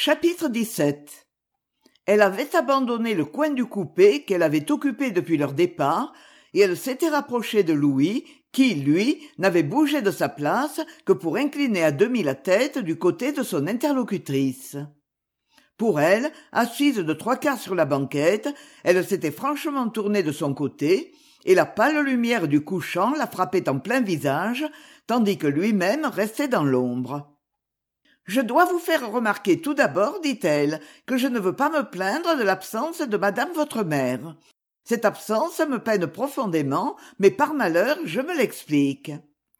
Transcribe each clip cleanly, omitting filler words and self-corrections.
Chapitre 17. Elle avait abandonné le coin du coupé qu'elle avait occupé depuis leur départ, et elle s'était rapprochée de Louis, qui, lui, n'avait bougé de sa place que pour incliner à demi la tête du côté de son interlocutrice. Pour elle, assise de trois quarts sur la banquette, elle s'était franchement tournée de son côté, et la pâle lumière du couchant la frappait en plein visage, tandis que lui-même restait dans l'ombre. « Je dois vous faire remarquer tout d'abord, dit-elle, que je ne veux pas me plaindre de l'absence de madame votre mère. Cette absence me peine profondément, mais par malheur, je me l'explique. »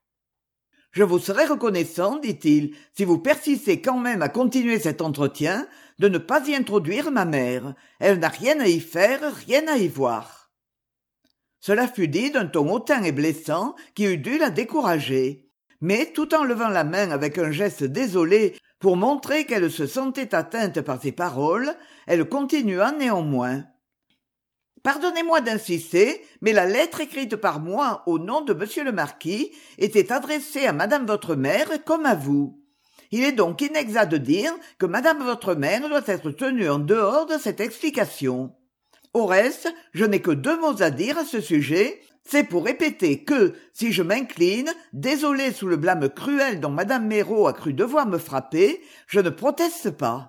« Je vous serais reconnaissant, dit-il, si vous persistez quand même à continuer cet entretien, de ne pas y introduire ma mère. Elle n'a rien à y faire, rien à y voir. » Cela fut dit d'un ton hautain et blessant qui eût dû la décourager. Mais tout en levant la main avec un geste désolé pour montrer qu'elle se sentait atteinte par ces paroles, elle continua néanmoins. « Pardonnez-moi d'insister, mais la lettre écrite par moi au nom de monsieur le marquis était adressée à madame votre mère comme à vous. Il est donc inexact de dire que madame votre mère doit être tenue en dehors de cette explication. Au reste, je n'ai que deux mots à dire à ce sujet, c'est pour répéter que, si je m'incline, désolée sous le blâme cruel dont madame Méraud a cru devoir me frapper, je ne proteste pas.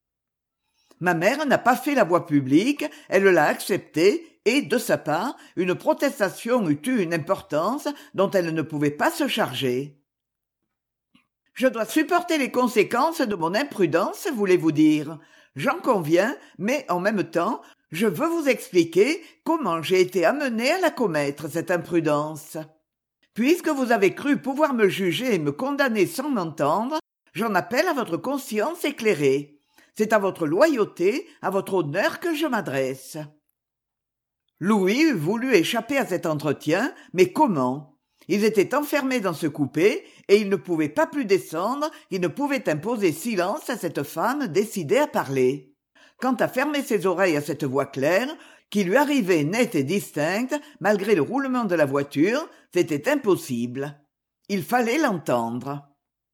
Ma mère n'a pas fait la voix publique, elle l'a acceptée, et, de sa part, une protestation eût eu une importance dont elle ne pouvait pas se charger. Je dois supporter les conséquences de mon imprudence, voulez-vous dire. J'en conviens, mais, en même temps, je veux vous expliquer comment j'ai été amenée à la commettre, cette imprudence. Puisque vous avez cru pouvoir me juger et me condamner sans m'entendre, j'en appelle à votre conscience éclairée. C'est à votre loyauté, à votre honneur que je m'adresse. » Louis eût voulu échapper à cet entretien, mais comment ? Ils étaient enfermés dans ce coupé, et il ne pouvait pas plus descendre, il ne pouvait imposer silence à cette femme décidée à parler. Quant à fermer ses oreilles à cette voix claire, qui lui arrivait nette et distincte, malgré le roulement de la voiture, c'était impossible. Il fallait l'entendre.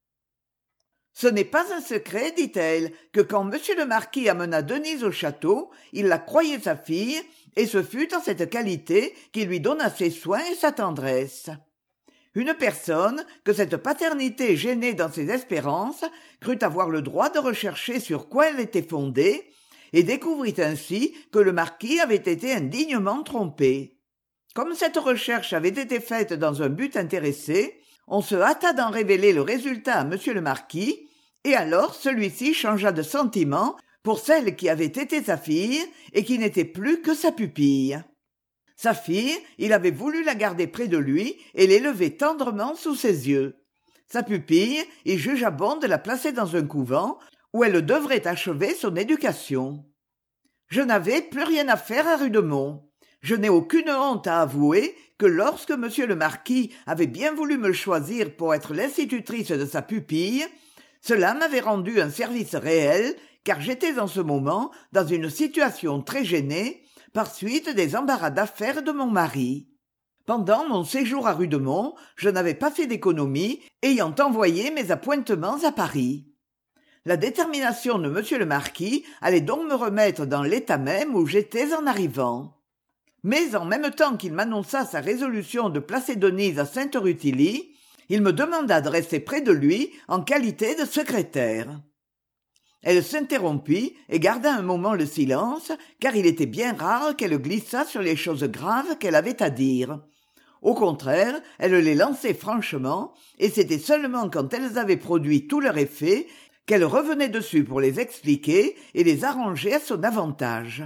« Ce n'est pas un secret, dit-elle, que quand monsieur le marquis amena Denise au château, il la croyait sa fille, et ce fut en cette qualité qu'il lui donna ses soins et sa tendresse. Une personne que cette paternité gênait dans ses espérances crut avoir le droit de rechercher sur quoi elle était fondée, et découvrit ainsi que le marquis avait été indignement trompé. Comme cette recherche avait été faite dans un but intéressé, on se hâta d'en révéler le résultat à monsieur le marquis, et alors celui-ci changea de sentiment pour celle qui avait été sa fille et qui n'était plus que sa pupille. Sa fille, il avait voulu la garder près de lui et l'élever tendrement sous ses yeux. Sa pupille, il jugea bon de la placer dans un couvent où elle devrait achever son éducation. Je n'avais plus rien à faire à Rudemont. Je n'ai aucune honte à avouer que lorsque monsieur le marquis avait bien voulu me choisir pour être l'institutrice de sa pupille, cela m'avait rendu un service réel, car j'étais en ce moment dans une situation très gênée, par suite des embarras d'affaires de mon mari. Pendant mon séjour à Rudemont, je n'avais pas fait d'économie, ayant envoyé mes appointements à Paris. La détermination de monsieur le marquis allait donc me remettre dans l'état même où j'étais en arrivant. Mais en même temps qu'il m'annonça sa résolution de placer Denise à Sainte-Rutilie, il me demanda de rester près de lui en qualité de secrétaire. Elle s'interrompit et garda un moment le silence, car il était bien rare qu'elle glissât sur les choses graves qu'elle avait à dire. Au contraire, elle les lançait franchement, et c'était seulement quand elles avaient produit tout leur effet qu'elle revenait dessus pour les expliquer et les arranger à son avantage.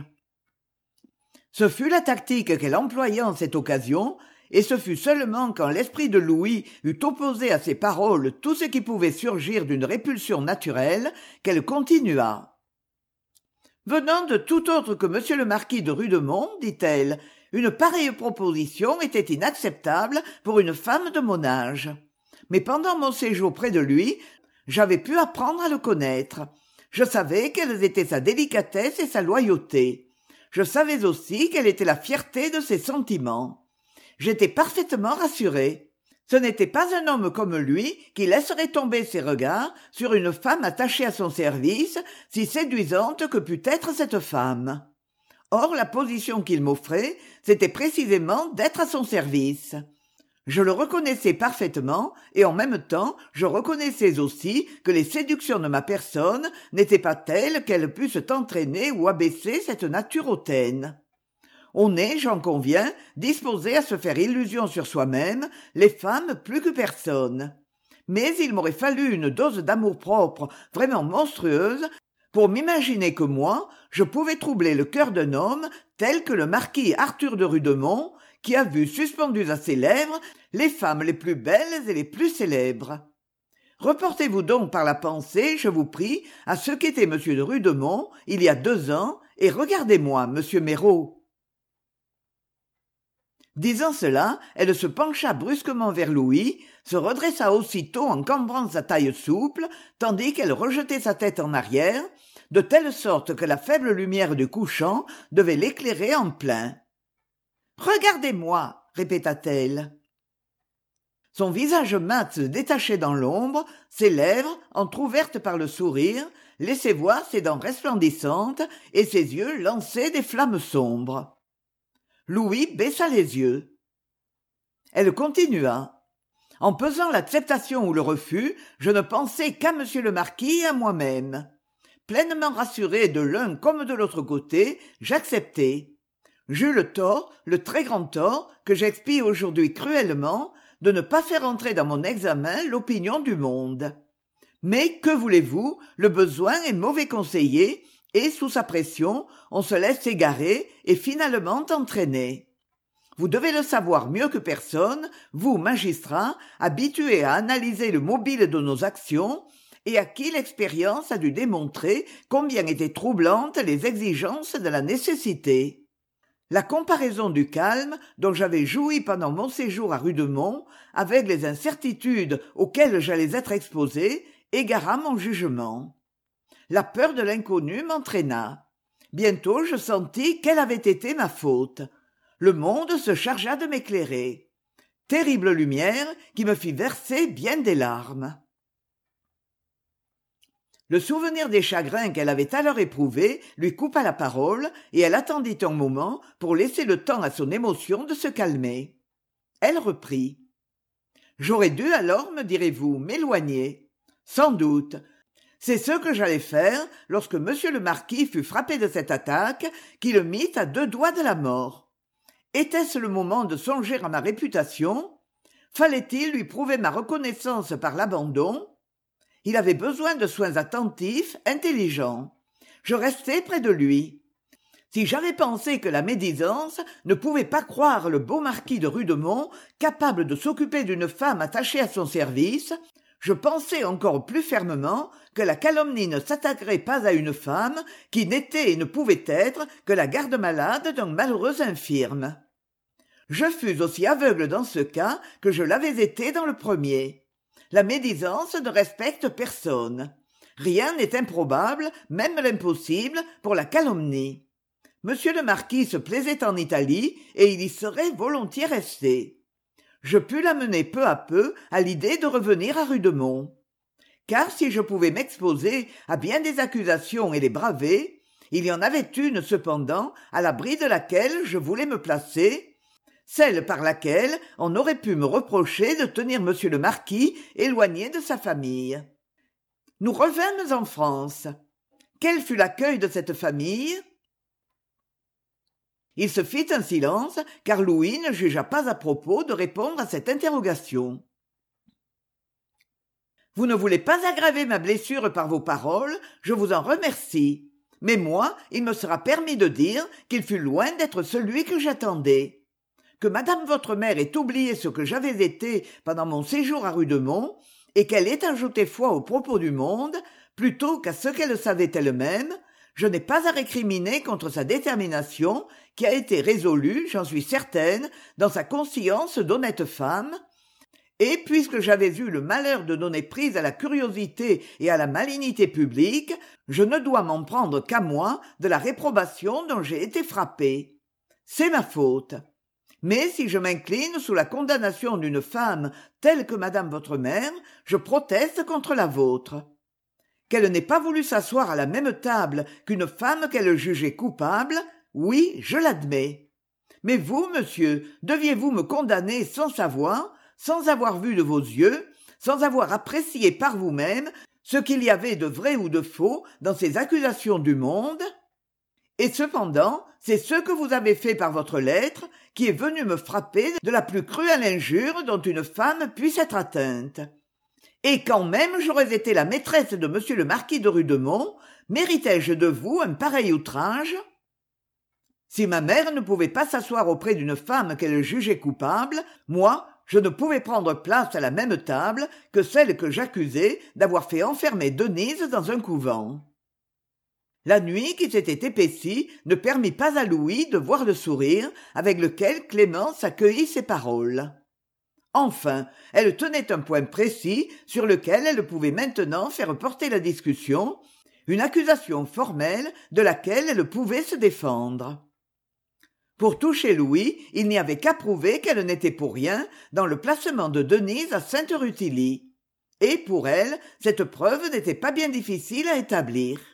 Ce fut la tactique qu'elle employa en cette occasion, et ce fut seulement quand l'esprit de Louis eut opposé à ses paroles tout ce qui pouvait surgir d'une répulsion naturelle qu'elle continua. « Venant de tout autre que monsieur le marquis de Rudemont, dit-elle, une pareille proposition était inacceptable pour une femme de mon âge. Mais pendant mon séjour près de lui, j'avais pu apprendre à le connaître. Je savais quelles étaient sa délicatesse et sa loyauté. Je savais aussi quelle était la fierté de ses sentiments. J'étais parfaitement rassuré. Ce n'était pas un homme comme lui qui laisserait tomber ses regards sur une femme attachée à son service, si séduisante que pût être cette femme. Or, la position qu'il m'offrait, c'était précisément d'être à son service. Je le reconnaissais parfaitement, et en même temps, je reconnaissais aussi que les séductions de ma personne n'étaient pas telles qu'elles pussent entraîner ou abaisser cette nature hautaine. On est, j'en conviens, disposé à se faire illusion sur soi-même, les femmes plus que personne. Mais il m'aurait fallu une dose d'amour-propre vraiment monstrueuse pour m'imaginer que moi, je pouvais troubler le cœur d'un homme tel que le marquis Arthur de Rudemont, qui a vu suspendues à ses lèvres les femmes les plus belles et les plus célèbres. Reportez-vous donc par la pensée, je vous prie, à ce qu'était M. de Rudemont il y a 2 ans, et regardez-moi, M. Méraut. Disant cela, elle se pencha brusquement vers Louis, se redressa aussitôt en cambrant sa taille souple, tandis qu'elle rejetait sa tête en arrière, de telle sorte que la faible lumière du couchant devait l'éclairer en plein. « Regardez-moi » répéta-t-elle. Son visage mat se détachait dans l'ombre, ses lèvres, entr'ouvertes par le sourire, laissaient voir ses dents resplendissantes et ses yeux lançaient des flammes sombres. Louis baissa les yeux. Elle continua. En pesant l'acceptation ou le refus, je ne pensais qu'à monsieur le marquis et à moi-même. Pleinement rassuré de l'un comme de l'autre côté, j'acceptai. J'eus le tort, le très grand tort, que j'expie aujourd'hui cruellement, de ne pas faire entrer dans mon examen l'opinion du monde. Mais, que voulez-vous, le besoin est mauvais conseiller, et, sous sa pression, on se laisse égarer et finalement entraîner. Vous devez le savoir mieux que personne, vous, magistrats, habitués à analyser le mobile de nos actions, et à qui l'expérience a dû démontrer combien étaient troublantes les exigences de la nécessité. La comparaison du calme, dont j'avais joui pendant mon séjour à Rudemont, avec les incertitudes auxquelles j'allais être exposé, égara mon jugement. La peur de l'inconnu m'entraîna. Bientôt je sentis quelle avait été ma faute. Le monde se chargea de m'éclairer. Terrible lumière qui me fit verser bien des larmes. Le souvenir des chagrins qu'elle avait alors éprouvés lui coupa la parole et elle attendit un moment pour laisser le temps à son émotion de se calmer. Elle reprit. « J'aurais dû alors, me direz-vous, m'éloigner. Sans doute. C'est ce que j'allais faire lorsque monsieur le marquis fut frappé de cette attaque qui le mit à 2 doigts de la mort. Était-ce le moment de songer à ma réputation? Fallait-il lui prouver ma reconnaissance par l'abandon? Il avait besoin de soins attentifs, intelligents. Je restai près de lui. Si j'avais pensé que la médisance ne pouvait pas croire le beau marquis de Rudemont capable de s'occuper d'une femme attachée à son service, je pensais encore plus fermement que la calomnie ne s'attaquerait pas à une femme qui n'était et ne pouvait être que la garde-malade d'un malheureux infirme. Je fus aussi aveugle dans ce cas que je l'avais été dans le premier. La médisance ne respecte personne. Rien n'est improbable, même l'impossible, pour la calomnie. Monsieur le marquis se plaisait en Italie et il y serait volontiers resté. Je pus l'amener peu à peu à l'idée de revenir à Rudemont. Car si je pouvais m'exposer à bien des accusations et les braver, il y en avait une cependant à l'abri de laquelle je voulais me placer, celle par laquelle on aurait pu me reprocher de tenir monsieur le marquis éloigné de sa famille. Nous revînmes en France. Quel fut l'accueil de cette famille? Il se fit un silence, car Louis ne jugea pas à propos de répondre à cette interrogation. « Vous ne voulez pas aggraver ma blessure par vos paroles, je vous en remercie. Mais moi, il me sera permis de dire qu'il fut loin d'être celui que j'attendais. Que madame votre mère ait oublié ce que j'avais été pendant mon séjour à Rudemont, et qu'elle ait ajouté foi aux propos du monde, plutôt qu'à ce qu'elle savait elle-même, je n'ai pas à récriminer contre sa détermination, qui a été résolue, j'en suis certaine, dans sa conscience d'honnête femme, et puisque j'avais eu le malheur de donner prise à la curiosité et à la malignité publique, je ne dois m'en prendre qu'à moi de la réprobation dont j'ai été frappé. C'est ma faute. Mais si je m'incline sous la condamnation d'une femme telle que madame votre mère, je proteste contre la vôtre. Qu'elle n'ait pas voulu s'asseoir à la même table qu'une femme qu'elle jugeait coupable, oui, je l'admets. Mais vous, monsieur, deviez-vous me condamner sans savoir, sans avoir vu de vos yeux, sans avoir apprécié par vous-même ce qu'il y avait de vrai ou de faux dans ces accusations du monde? Et cependant, c'est ce que vous avez fait par votre lettre qui est venu me frapper de la plus cruelle injure dont une femme puisse être atteinte. Et quand même j'aurais été la maîtresse de monsieur le marquis de Rudemont, méritais-je de vous un pareil outrage? Si ma mère ne pouvait pas s'asseoir auprès d'une femme qu'elle jugeait coupable, moi, je ne pouvais prendre place à la même table que celle que j'accusais d'avoir fait enfermer Denise dans un couvent. La nuit qui s'était épaissie ne permit pas à Louis de voir le sourire avec lequel Clémence accueillit ces paroles. Enfin, elle tenait un point précis sur lequel elle pouvait maintenant faire porter la discussion, une accusation formelle de laquelle elle pouvait se défendre. Pour toucher Louis, il n'y avait qu'à prouver qu'elle n'était pour rien dans le placement de Denise à Sainte-Rutilie. Et pour elle, cette preuve n'était pas bien difficile à établir.